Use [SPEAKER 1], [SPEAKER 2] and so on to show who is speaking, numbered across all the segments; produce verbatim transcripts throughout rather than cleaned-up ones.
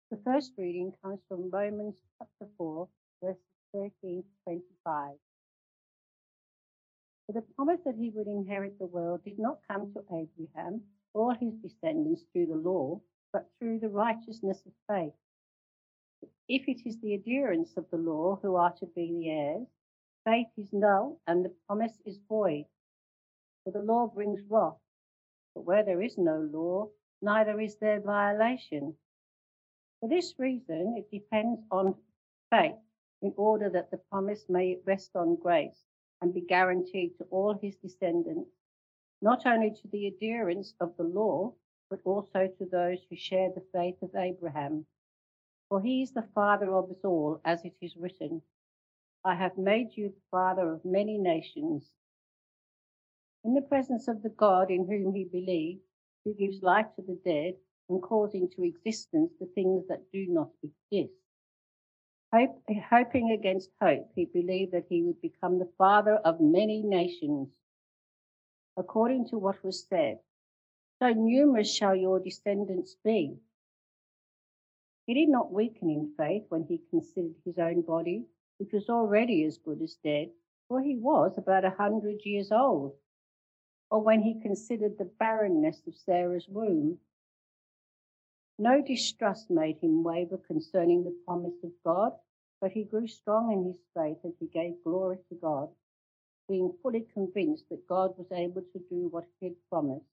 [SPEAKER 1] The first reading comes from Romans chapter four, verses thirteen to twenty-five. For the promise that he would inherit the world did not come to Abraham or his descendants through the law, but through the righteousness of faith. If it is the adherents of the law who are to be the heirs, faith is null and the promise is void. For the law brings wrath, but where there is no law, neither is there violation. For this reason, it depends on faith in order that the promise may rest on grace and be guaranteed to all his descendants, not only to the adherents of the law, but also to those who share the faith of Abraham. For he is the father of us all, as it is written, I have made you the father of many nations. In the presence of the God in whom he believed, who gives life to the dead and calls into existence the things that do not exist. Hope, hoping against hope, he believed that he would become the father of many nations, according to what was said, so numerous shall your descendants be. He did not weaken in faith when he considered his own body, which was already as good as dead, for he was about a hundred years old, or when he considered the barrenness of Sarah's womb. No distrust made him waver concerning the promise of God, but he grew strong in his faith as he gave glory to God, being fully convinced that God was able to do what he had promised.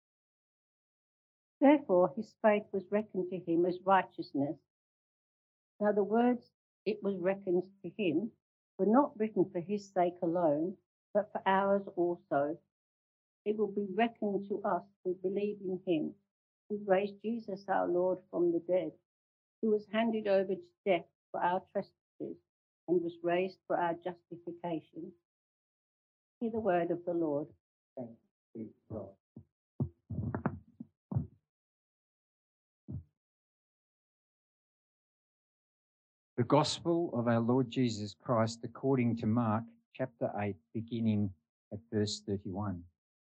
[SPEAKER 1] Therefore his faith was reckoned to him as righteousness. Now the words, it was reckoned to him, were not written for his sake alone, but for ours also. It will be reckoned to us who believe in him, who raised Jesus our Lord from the dead, who was handed over to death for our trespasses and was raised for our justification. Hear the word of the Lord.
[SPEAKER 2] Thanks be to God. The Gospel of our Lord Jesus Christ according to Mark chapter eight, beginning at verse thirty-one.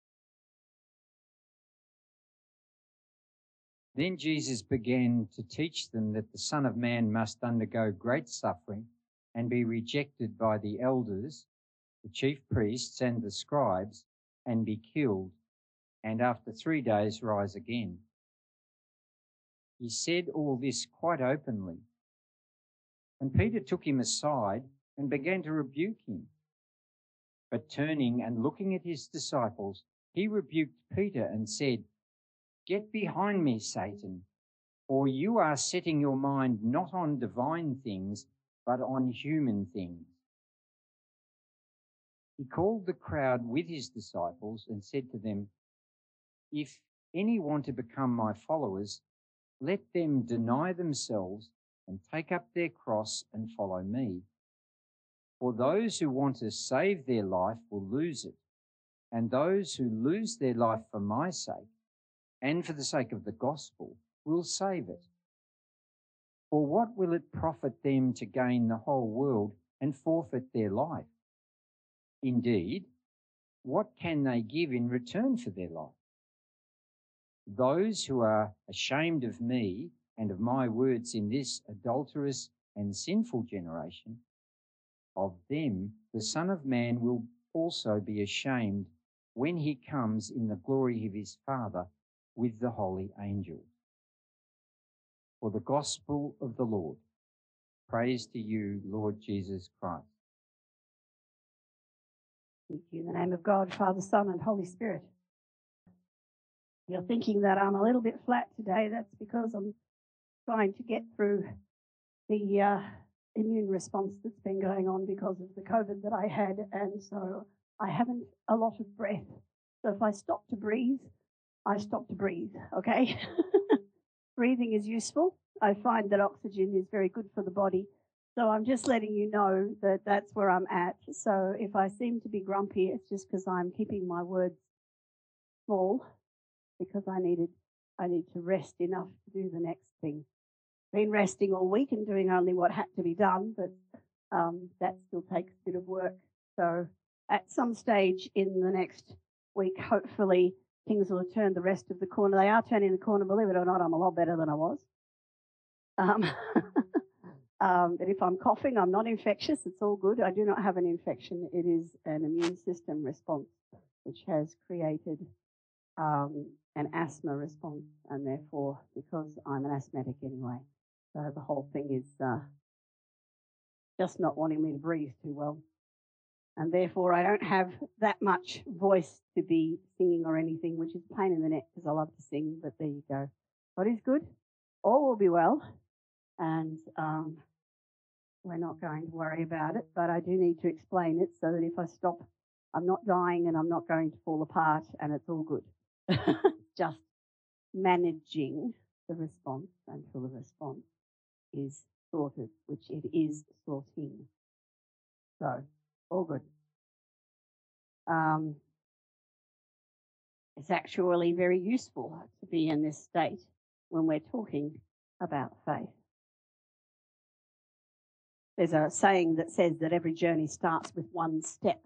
[SPEAKER 2] Then Jesus began to teach them that the Son of Man must undergo great suffering and be rejected by the elders, the chief priests, and the scribes, and be killed, and after three days rise again. He said all this quite openly. And Peter took him aside and began to rebuke him. But turning and looking at his disciples, he rebuked Peter and said, Get behind me, Satan, for you are setting your mind not on divine things, but on human things. He called the crowd with his disciples and said to them, If any want to become my followers, let them deny themselves and take up their cross and follow me. For those who want to save their life will lose it, and those who lose their life for my sake and for the sake of the gospel will save it. For what will it profit them to gain the whole world and forfeit their life? Indeed, what can they give in return for their life? Those who are ashamed of me and of my words in this adulterous and sinful generation, of them the Son of Man will also be ashamed when he comes in the glory of his Father with the holy angels. For the gospel of the Lord. Praise to you, Lord Jesus Christ.
[SPEAKER 3] Thank you. In the name of God, Father, Son, and Holy Spirit. You're thinking that I'm a little bit flat today. That's because I'm trying to get through the uh, immune response that's been going on because of the COVID that I had, and so I haven't a lot of breath. So if I stop to breathe, I stop to breathe, okay? Breathing is useful. I find that oxygen is very good for the body. So I'm just letting you know that that's where I'm at. So if I seem to be grumpy, it's just because I'm keeping my words small, because I needed, I need to rest enough to do the next thing. Been resting all week and doing only what had to be done, but um, that still takes a bit of work. So at some stage in the next week, hopefully things will have turned the rest of the corner. They are turning the corner, believe it or not. I'm a lot better than I was. Um, um, but if I'm coughing, I'm not infectious. It's all good. I do not have an infection. It is an immune system response which has created um, an asthma response, and therefore, because I'm an asthmatic anyway, so the whole thing is uh, just not wanting me to breathe too well. And therefore, I don't have that much voice to be singing or anything, which is a pain in the neck because I love to sing, but there you go. God is good. All will be well. And um, we're not going to worry about it, but I do need to explain it so that if I stop, I'm not dying and I'm not going to fall apart and it's all good. Just managing the response until the response is sorted, which it is sorting. So, all good. Um, it's actually very useful to be in this state when we're talking about faith. There's a saying that says that every journey starts with one step.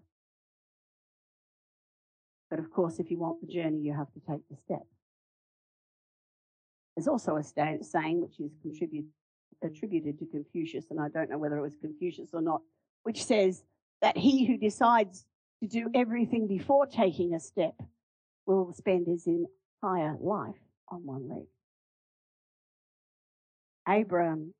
[SPEAKER 3] But of course, if you want the journey, you have to take the step. There's also a saying which is contribute, attributed to Confucius, and I don't know whether it was Confucius or not, which says that he who decides to do everything before taking a step will spend his entire life on one leg. Abraham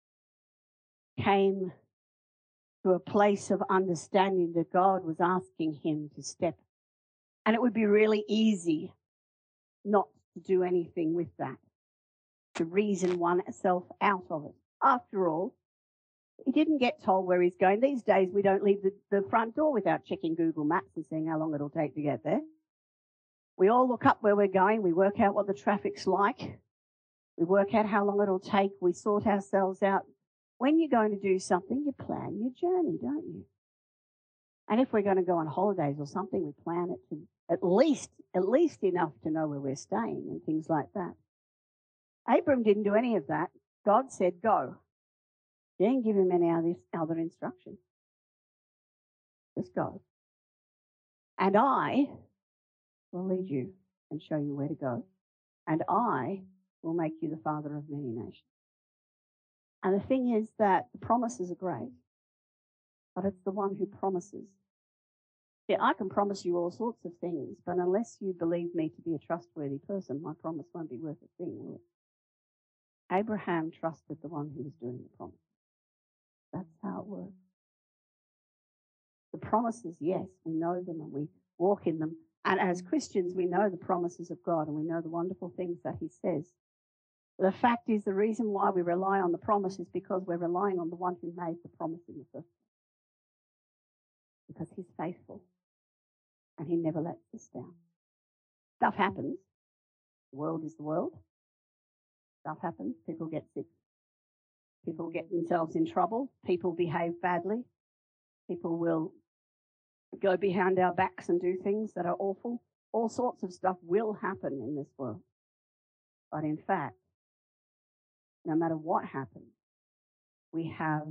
[SPEAKER 3] came to a place of understanding that God was asking him to step. And it would be really easy not to do anything with that, to reason oneself out of it. After all, he didn't get told where he's going. These days, we don't leave the, the front door without checking Google Maps and seeing how long it'll take to get there. We all look up where we're going. We work out what the traffic's like. We work out how long it'll take. We sort ourselves out. When you're going to do something, you plan your journey, don't you? And if we're going to go on holidays or something, we plan it to at least, at least enough to know where we're staying and things like that. Abram didn't do any of that. God said, go. He didn't give him any other instructions. Just go. And I will lead you and show you where to go. And I will make you the father of many nations. And the thing is that the promises are great, but it's the one who promises. Yeah, I can promise you all sorts of things, but unless you believe me to be a trustworthy person, my promise won't be worth a thing, will it? Abraham trusted the one who was doing the promise. That's how it works. The promises, yes, we know them and we walk in them. And as Christians, we know the promises of God and we know the wonderful things that he says. The fact is, the reason why we rely on the promise is because we're relying on the one who made the promise in the first place. Because he's faithful and he never lets us down. Stuff happens. The world is the world. Stuff happens. People get sick. People get themselves in trouble. People behave badly. People will go behind our backs and do things that are awful. All sorts of stuff will happen in this world. But in fact, no matter what happens, we have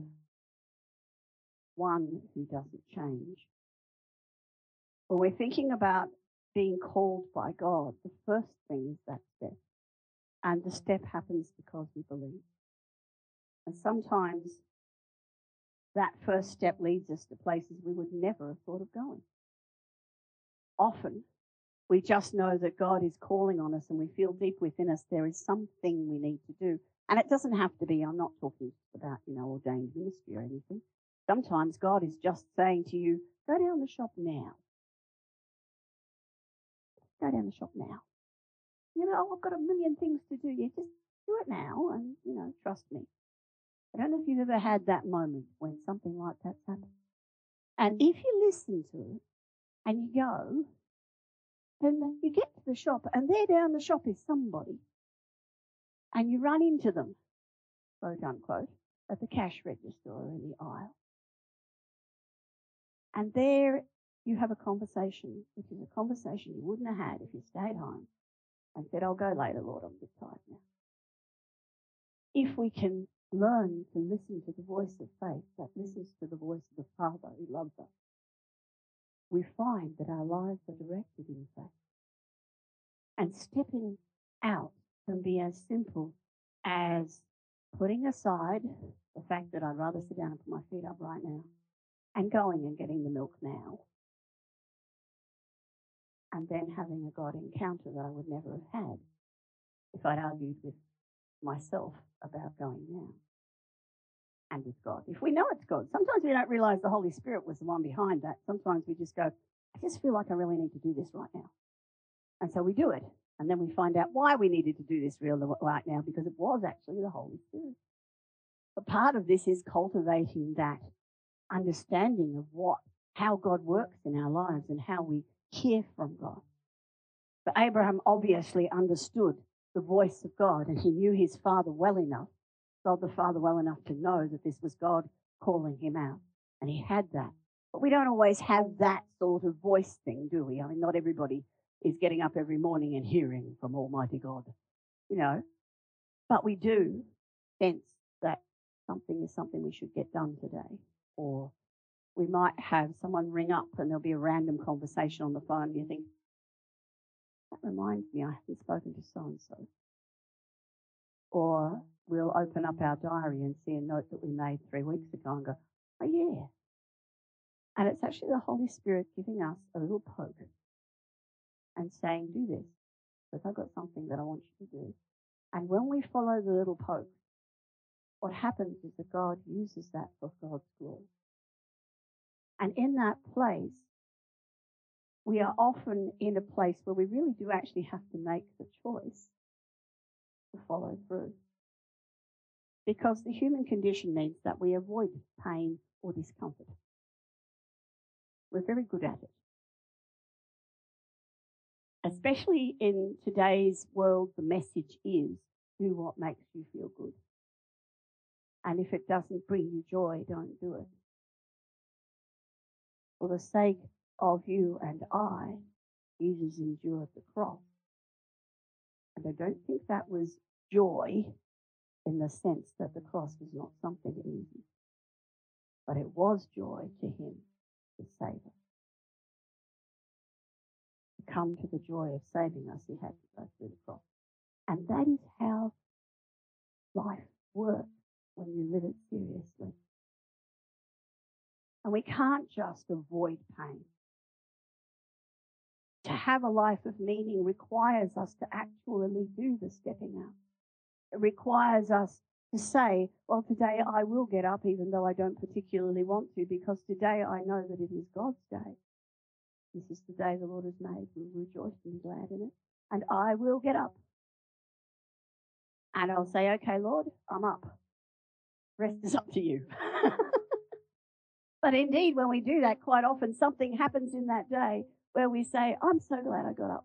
[SPEAKER 3] one who doesn't change. When we're thinking about being called by God, the first thing is that step. And the step happens because we believe. And sometimes that first step leads us to places we would never have thought of going. Often, we just know that God is calling on us and we feel deep within us there is something we need to do. And it doesn't have to be, I'm not talking about, you know, ordained ministry or anything. Sometimes God is just saying to you, go down the shop now. Go down the shop now. You know, I've got a million things to do. You just do it now and, you know, trust me. I don't know if you've ever had that moment when something like that's happened. And if you listen to it and you go, and you get to the shop and there down the shop is somebody and you run into them, quote unquote, at the cash register or in the aisle. And there you have a conversation, which is a conversation you wouldn't have had if you stayed home and said, I'll go later, Lord, I'm a bit tired now. If we can learn to listen to the voice of faith that listens to the voice of the Father who loves us, we find that our lives are directed in faith. And stepping out can be as simple as putting aside the fact that I'd rather sit down and put my feet up right now and going and getting the milk now, and then having a God encounter that I would never have had if I'd argued with myself about going now, and with God. If we know it's God, sometimes we don't realise the Holy Spirit was the one behind that. Sometimes we just go, I just feel like I really need to do this right now. And so we do it. And then we find out why we needed to do this real right now, because it was actually the Holy Spirit. But part of this is cultivating that understanding of what, how God works in our lives and how we hear from God. But Abraham obviously understood the voice of God, and he knew his father well enough, God the Father well enough to know that this was God calling him out. And he had that. But we don't always have that sort of voice thing, do we? I mean, not everybody is getting up every morning and hearing from Almighty God, you know. But we do sense that something is something we should get done today. Or we might have someone ring up and there'll be a random conversation on the phone and you think, that reminds me I haven't spoken to so-and-so. Or we'll open up our diary and see a note that we made three weeks ago and go, oh yeah. And it's actually the Holy Spirit giving us a little poke and saying, do this, because I've got something that I want you to do. And when we follow the little poke, what happens is that God uses that for God's glory. And in that place, we are often in a place where we really do actually have to make the choice to follow through. Because the human condition means that we avoid pain or discomfort. We're very good at it. Especially in today's world, the message is, do what makes you feel good. And if it doesn't bring you joy, don't do it. For the sake of you and I, Jesus endured the cross. And I don't think that was joy in the sense that the cross was not something easy. But it was joy to him to save us. To come to the joy of saving us, he had to go through the cross. And that is how life works when you live it seriously. And we can't just avoid pain. To have a life of meaning requires us to actually do the stepping out. It requires us to say, well, today I will get up even though I don't particularly want to, because today I know that it is God's day. This is the day the Lord has made. We'll rejoice and be glad in it. And I will get up. And I'll say, okay, Lord, I'm up. Rest is up to you. But indeed, when we do that, quite often something happens in that day where we say, I'm so glad I got up.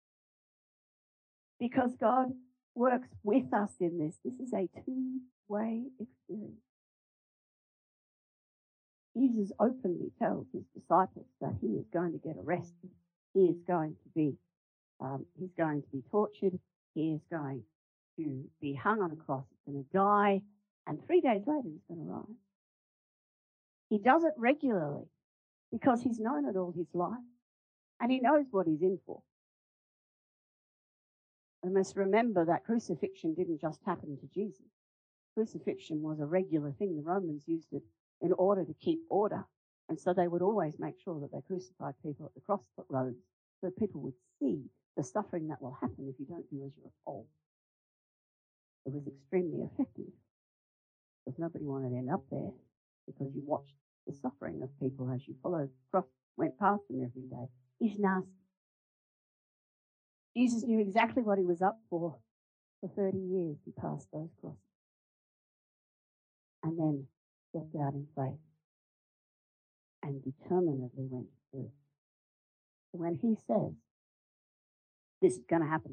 [SPEAKER 3] Because God works with us in this. This is a two-way experience. Jesus openly tells his disciples that he is going to get arrested. He is going to be, um, he's going to be tortured. He is going to be hung on a cross. He's going to die. And three days later, he's going to rise. He does it regularly because he's known it all his life. And he knows what he's in for. We must remember that crucifixion didn't just happen to Jesus. Crucifixion was a regular thing. The Romans used it in order to keep order. And so they would always make sure that they crucified people at the crossroads so that people would see the suffering that will happen if you don't do as you're told. It was extremely effective because nobody wanted to end up there because you watched the suffering of people as you followed the cross, went past them every day. It's nasty. Jesus knew exactly what he was up for. For thirty years he passed those crosses. And then stepped out in faith and determinedly went through. So when he says, this is going to happen,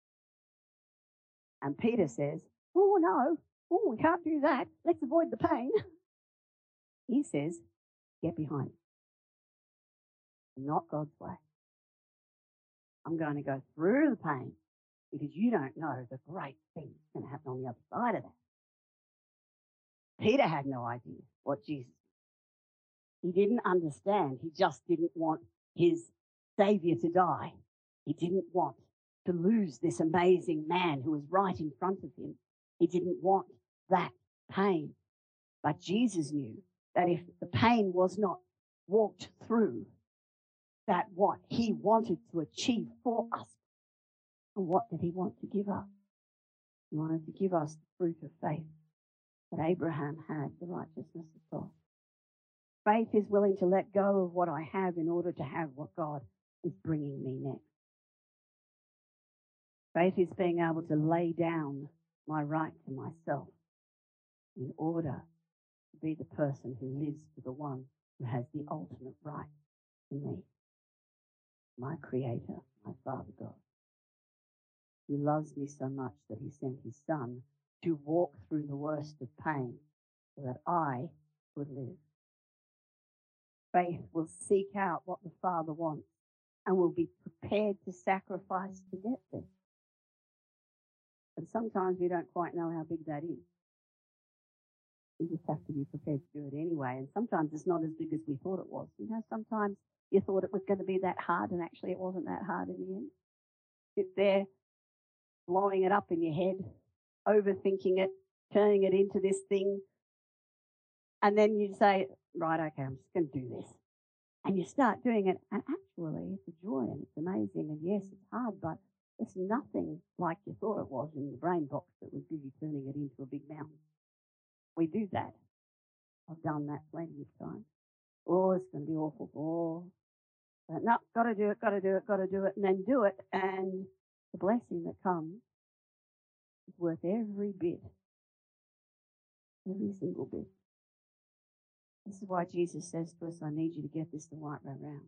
[SPEAKER 3] and Peter says, oh no, oh we can't do that, let's avoid the pain. He says, get behind me. Not God's way. I'm going to go through the pain because you don't know the great thing that's going to happen on the other side of that. Peter had no idea what Jesus did. He didn't understand. He just didn't want his Savior to die. He didn't want to lose this amazing man who was right in front of him. He didn't want that pain. But Jesus knew that if the pain was not walked through, that what he wanted to achieve for us, and what did he want to give us? He wanted to give us the fruit of faith that Abraham had, the righteousness of God. Faith is willing to let go of what I have in order to have what God is bringing me next. Faith is being able to lay down my right to myself in order to be the person who lives for the one who has the ultimate right to me, my Creator, my Father God. He loves me so much that he sent his Son to walk through the worst of pain so that I would live. Faith will seek out what the Father wants and will be prepared to sacrifice to get there. And sometimes we don't quite know how big that is. We just have to be prepared to do it anyway. And sometimes it's not as big as we thought it was. You know, sometimes you thought it was going to be that hard and actually it wasn't that hard in the end. Sit there, blowing it up in your head, overthinking it, turning it into this thing. And then you say, right, okay, I'm just going to do this. And you start doing it. And actually, it's a joy and it's amazing. And yes, it's hard, but it's nothing like you thought it was in the brain box that was busy turning it into a big mountain. We do that. I've done that plenty of times. Oh, it's going to be awful. Oh, but no, got to do it, got to do it, got to do it, and then do it. And the blessing that comes is worth every bit. Every single bit. This is why Jesus says to us, I need you to get this the right way around.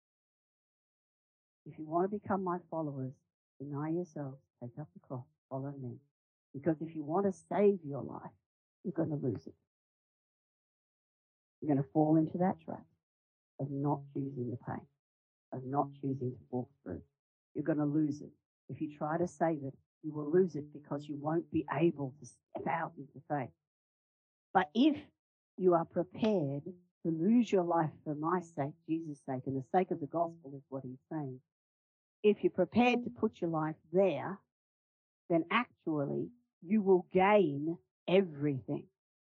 [SPEAKER 3] If you want to become my followers, deny yourselves, take up the cross, follow me. Because if you want to save your life, you're going to lose it. You're going to fall into that trap of not choosing the pain, of not choosing to walk through. You're going to lose it. If you try to save it, you will lose it because you won't be able to step out into faith. But if you are prepared to lose your life for my sake, Jesus' sake, and the sake of the gospel is what he's saying, if you're prepared to put your life there, then actually you will gain everything.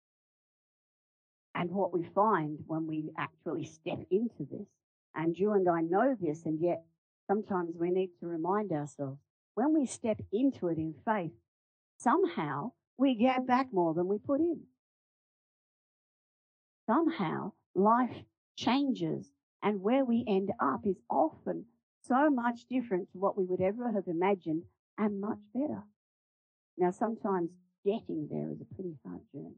[SPEAKER 3] And what we find when we actually step into this, and you and I know this, and yet sometimes we need to remind ourselves, when we step into it in faith, somehow we get back more than we put in. Somehow life changes, and where we end up is often so much different to what we would ever have imagined, and much better. Now, sometimes getting there is a pretty hard journey.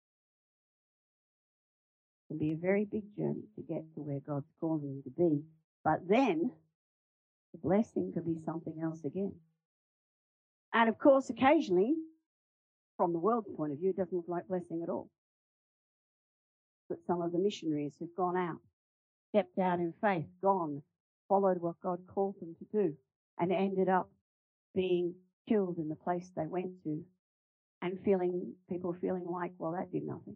[SPEAKER 3] It can be a very big journey to get to where God's calling you to be, but then the blessing could be something else again. And of course, occasionally, from the world's point of view, it doesn't look like blessing at all. But some of the missionaries who've gone out, stepped out in faith, gone, followed what God called them to do, and ended up being killed in the place they went to, and feeling people feeling like, well, that did nothing.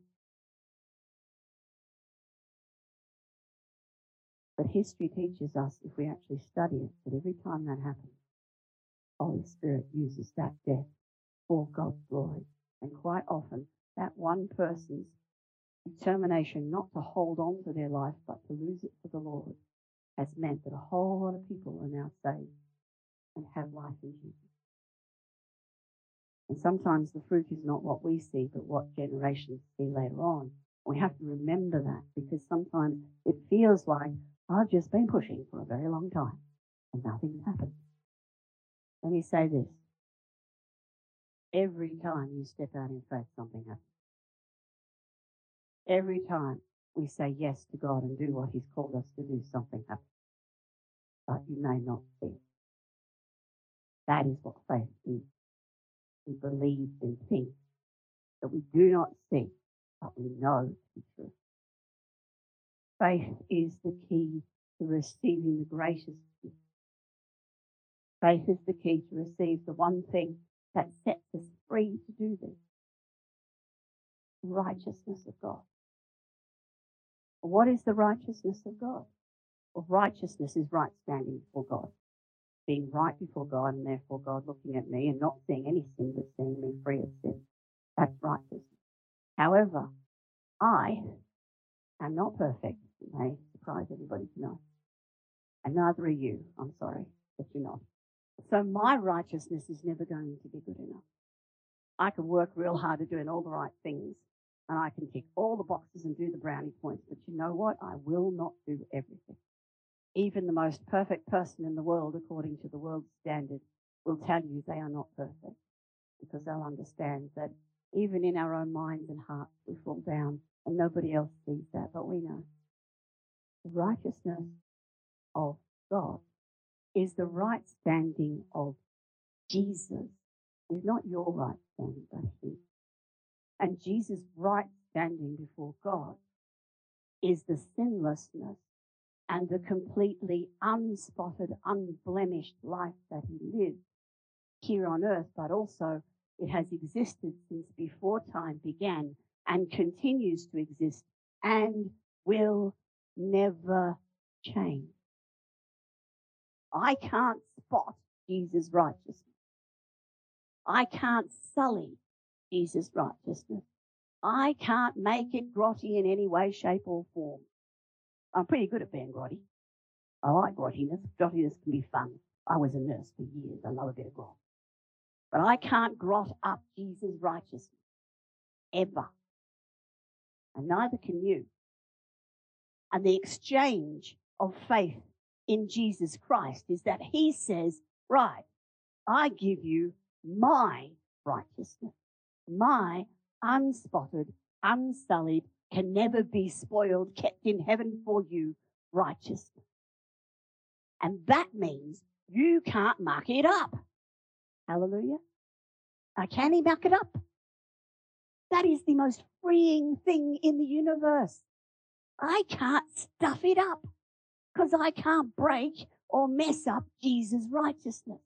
[SPEAKER 3] But history teaches us, if we actually study it, that every time that happens, Holy Spirit uses that death for God's glory. And quite often, that one person's determination not to hold on to their life, but to lose it for the Lord, has meant that a whole lot of people are now saved and have life in Jesus. And sometimes the fruit is not what we see, but what generations see later on. We have to remember that, because sometimes it feels like I've just been pushing for a very long time and nothing's happened. Let me say this. Every time you step out in faith, something happens. Every time we say yes to God and do what he's called us to do, something happens. But you may not see it. That is what faith is. We believe in things that we do not see, but we know to be true. Faith is the key to receiving the greatest gift. Faith is the key to receive the one thing that sets us free to do this. The righteousness of God. What is the righteousness of God? Well, righteousness is right standing before God. Being right before God, and therefore God looking at me and not seeing any sin, but seeing me free of sin. That's righteousness. However, I am not perfect. It may surprise everybody to know. And neither are you. I'm sorry that you're not. So my righteousness is never going to be good enough. I can work real hard at doing all the right things, and I can tick all the boxes and do the brownie points, but you know what? I will not do everything. Even the most perfect person in the world, according to the world's standard, will tell you they are not perfect, because they'll understand that even in our own minds and hearts we fall down, and nobody else sees that, but we know. The righteousness of God is the right standing of Jesus. It's not your right standing, but his. And Jesus' right standing before God is the sinlessness and the completely unspotted, unblemished life that he lived here on earth, but also it has existed since before time began and continues to exist and will never change. I can't spot Jesus' righteousness. I can't sully Jesus' righteousness. I can't make it grotty in any way, shape, or form. I'm pretty good at being grotty. I like grottiness. Grottiness can be fun. I was a nurse for years. I love a bit of grot. But I can't grot up Jesus' righteousness. Ever. And neither can you. And the exchange of faith in Jesus Christ is that he says, right, I give you my righteousness, my unspotted, unsullied, can never be spoiled, kept in heaven for you righteousness. And that means you can't muck it up. Hallelujah. Now, can he muck it up? That is the most freeing thing in the universe. I can't stuff it up because I can't break or mess up Jesus' righteousness.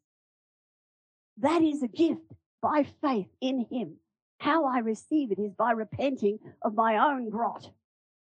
[SPEAKER 3] That is a gift by faith in him. How I receive it is by repenting of my own grot,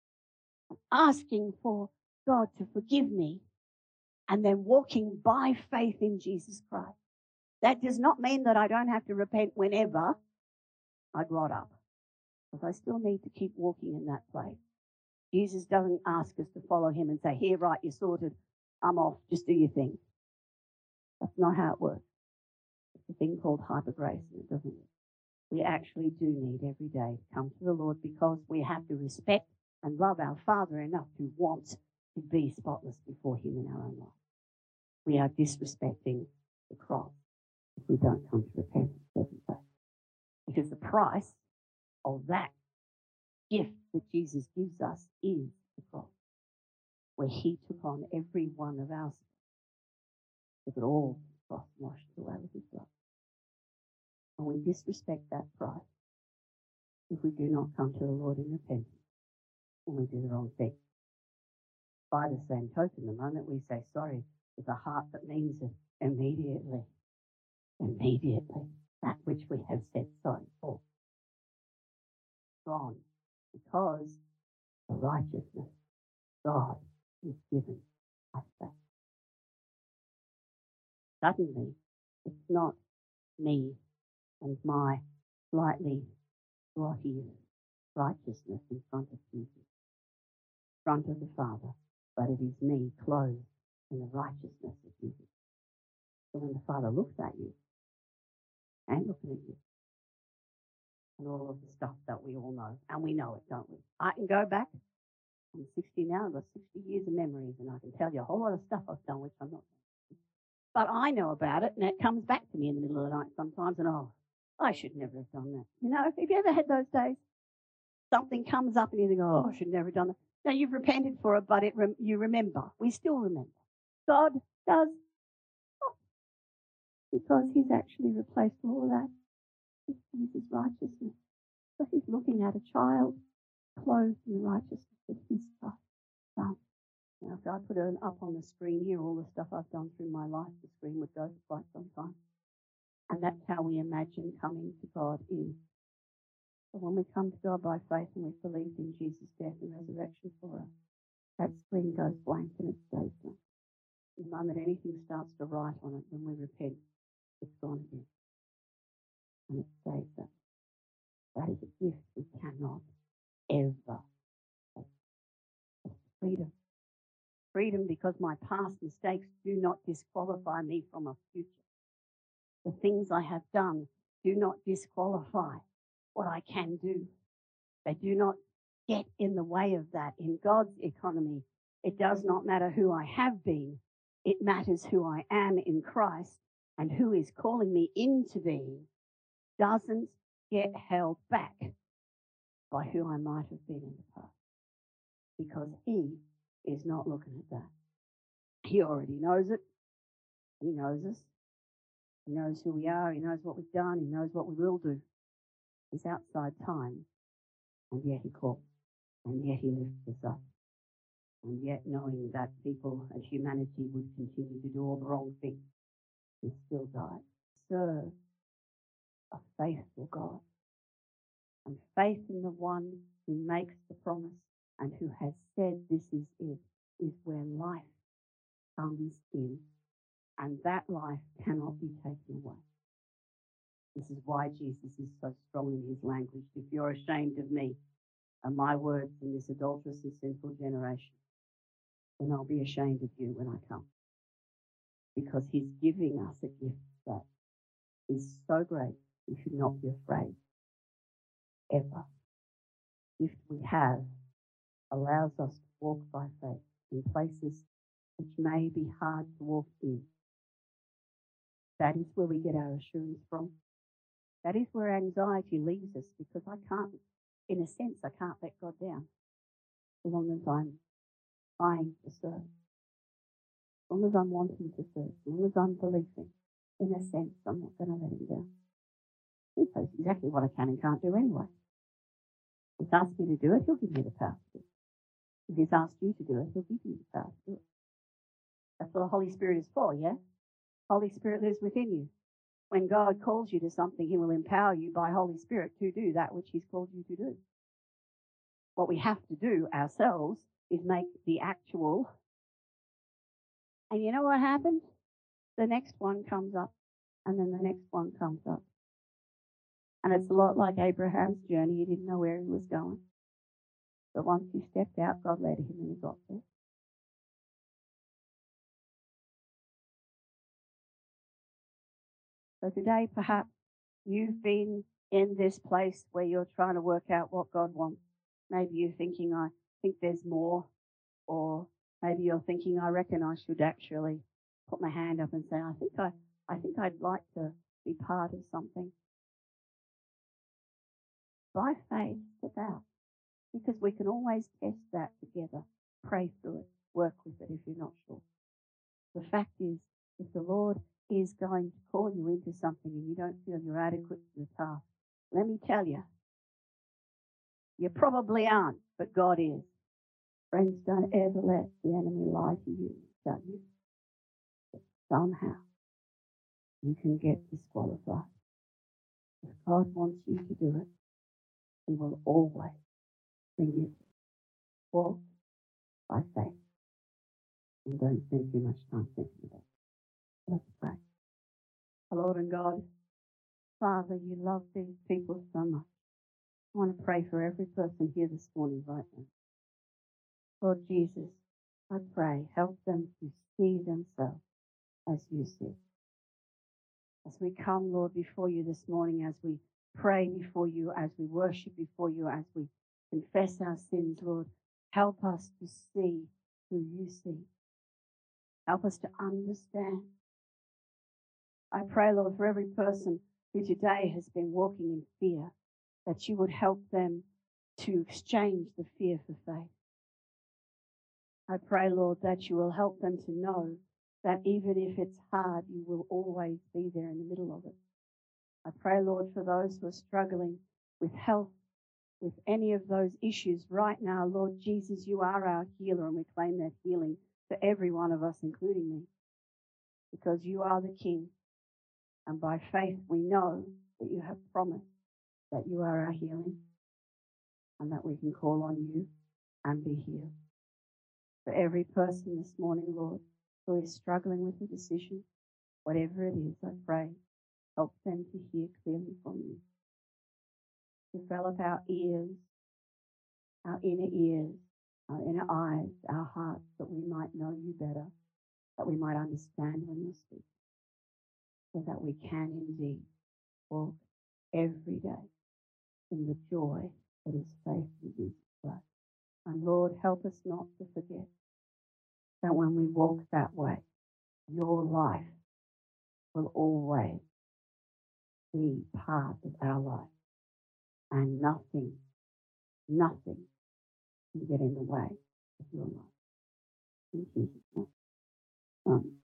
[SPEAKER 3] asking for God to forgive me, and then walking by faith in Jesus Christ. That does not mean that I don't have to repent whenever I grot up, because I still need to keep walking in that place. Jesus doesn't ask us to follow him and say, here, right, you're sorted, I'm off, just do your thing. That's not how it works. It's a thing called hyper grace, and it doesn't work. We actually do need every day to come to the Lord because we have to respect and love our Father enough to want to be spotless before him in our own life. We are disrespecting the cross if we don't come to repentance every day. Because the price of that gift that Jesus gives us is the cross, where he took on every one of our sins, took it all to the cross, washed it away with his blood. And we disrespect that price if we do not come to the Lord in repentance and we do the wrong thing. By the same token, the moment we say sorry with a heart that means it immediately, immediately, that which we have said sorry for, gone, because the righteousness God is given us that. Suddenly, it's not me and my slightly grotty righteousness in front of Jesus, in front of the Father, but it is me clothed in the righteousness of Jesus. So when the Father looks at you, and looking at you, and all of the stuff that we all know, and we know it, don't we? I can go back. I'm sixty now. I've got sixty years of memories, and I can tell you a whole lot of stuff I've done which I'm not. But I know about it, and it comes back to me in the middle of the night sometimes, and oh, I should never have done that. You know, have you ever had those days? Something comes up and you think, oh, I should never have done that. Now, you've repented for it, but it rem- you remember. We still remember. God does not, because he's actually replaced all of that with Jesus' righteousness. So he's looking at a child clothed in the righteousness of his Son. Now, if I put it up on the screen here, all the stuff I've done through my life, the screen would go for quite some time. And that's how we imagine coming to God is. So when we come to God by faith and we've believed in Jesus' death and resurrection for us, that screen goes blank and it stays blank. The moment anything starts to write on it, when we repent, it's gone again. And it stays there. That is a gift we cannot ever take. Freedom. Freedom because my past mistakes do not disqualify me from a future. The things I have done do not disqualify what I can do. They do not get in the way of that. In God's economy, it does not matter who I have been. It matters who I am in Christ, and who is calling me into being doesn't get held back by who I might have been in the past, because he is not looking at that. He already knows it. He knows us. He knows who we are. He knows what we've done. He knows what we will do. He's outside time, and yet he calls, and yet he lifts us up. And yet, knowing that people as humanity would continue to do all the wrong things, he still died. Serve a faithful God. And faith in the one who makes the promise and who has said this is it, is where life comes in. And that life cannot be taken away. This is why Jesus is so strong in his language. If you're ashamed of me and my words in this adulterous and sinful generation, then I'll be ashamed of you when I come. Because he's giving us a gift that is so great, we should not be afraid, ever. The gift we have allows us to walk by faith in places which may be hard to walk in. That is where we get our assurance from. That is where anxiety leaves us, because I can't, in a sense, I can't let God down as long as I'm trying to serve, as long as I'm wanting to serve, as long as I'm believing. In a sense, I'm not going to let him down. He knows exactly what I can and can't do anyway. If he's asked me to do it, he'll give me the power to do it. If he's asked you to do it, he'll give you the power to do it. That's what the Holy Spirit is for, yeah? Holy Spirit lives within you. When God calls you to something, he will empower you by Holy Spirit to do that which he's called you to do. What we have to do ourselves is make the actual. And you know what happens? The next one comes up, and then the next one comes up. And it's a lot like Abraham's journey. He didn't know where he was going. But once he stepped out, God led him and he got there. So today, perhaps you've been in this place where you're trying to work out what God wants. Maybe you're thinking, I think there's more. Or maybe you're thinking, I reckon I should actually put my hand up and say, I think, I, I think I'd like to be part of something. By faith, step out. Because we can always test that together. Pray through it. Work with it if you're not sure. The fact is, if the Lord is going to call you into something and you don't feel you're adequate to the task, let me tell you, you probably aren't, but God is. Friends, don't ever let the enemy lie to you and tell you that somehow you can get disqualified. If God wants you to do it, he will always bring you. Walk by faith. And don't spend too much time thinking about it. Let's pray. Lord and God, Father, you love these people so much. I want to pray for every person here this morning right now. Lord Jesus, I pray, help them to see themselves as you see. As we come, Lord, before you this morning, as we pray before you, as we worship before you, as we confess our sins, Lord, help us to see who you see. Help us to understand. I pray, Lord, for every person who today has been walking in fear, that you would help them to exchange the fear for faith. I pray, Lord, that you will help them to know that even if it's hard, you will always be there in the middle of it. I pray, Lord, for those who are struggling with health, with any of those issues right now. Lord Jesus, you are our healer, and we claim that healing for every one of us, including me, because you are the King. And by faith, we know that you have promised that you are our healing and that we can call on you and be healed. For every person this morning, Lord, who is struggling with a decision, whatever it is, I pray, help them to hear clearly from you. Develop our ears, our inner ears, our inner eyes, our hearts, that we might know you better, that we might understand when you speak, so that we can indeed walk every day in the joy that is faith in Jesus Christ. And Lord, help us not to forget that when we walk that way, your life will always be part of our life, and nothing, nothing can get in the way of your life. In Jesus' name. Amen.